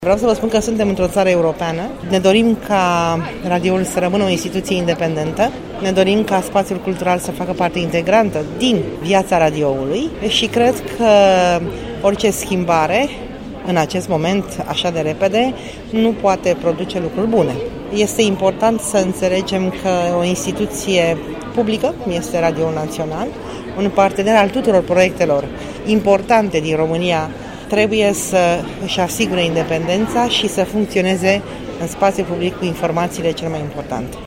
Vreau să vă spun că suntem într-o țară europeană. Ne dorim ca radioul să rămână o instituție independentă. Ne dorim ca spațiul cultural să facă parte integrantă din viața radioului și cred că orice schimbare în acest moment, așa de repede, nu poate produce lucruri bune. Este important să înțelegem că o instituție publică, cum este Radioul Național, un partener al tuturor proiectelor importante din România, trebuie să își asigure independența și să funcționeze în spațiul public cu informațiile cele mai importante.